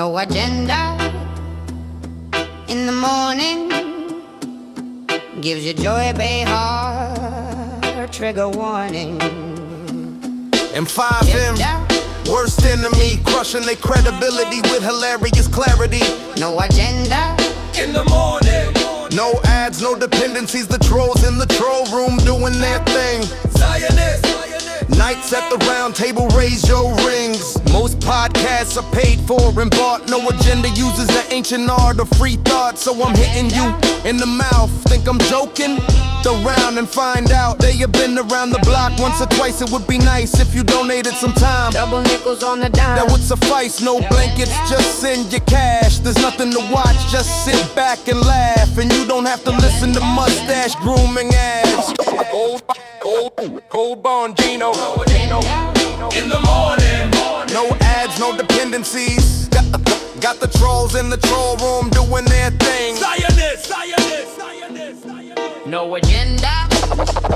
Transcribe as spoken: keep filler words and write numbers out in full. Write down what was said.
no agenda. In the morning, gives you joy, bay heart, trigger warning. And five M, worst enemy, crushing their credibility with hilarious clarity. No agenda. In the morning, no ads, no dependencies. The trolls in the troll room doing their thing. Zionists. Nights at the round table, raise your rings. Most podcasts are paid for and bought. No agenda uses the ancient art of free thought. So I'm hitting you in the mouth. Think I'm joking? The round and find out. They have been around the block once or twice. It would be nice if you donated some time. Double nickels on the dime. That would suffice, no blankets, just send your cash. There's nothing to watch, just sit back and laugh. And you don't have to listen to mustache grooming ass. Cold, cold, cold Bongino. In the morning, no ads, no dependencies. Got, got the trolls in the troll room doing their thing. Zionist, Zionist, Zionist, Zionist. No agenda.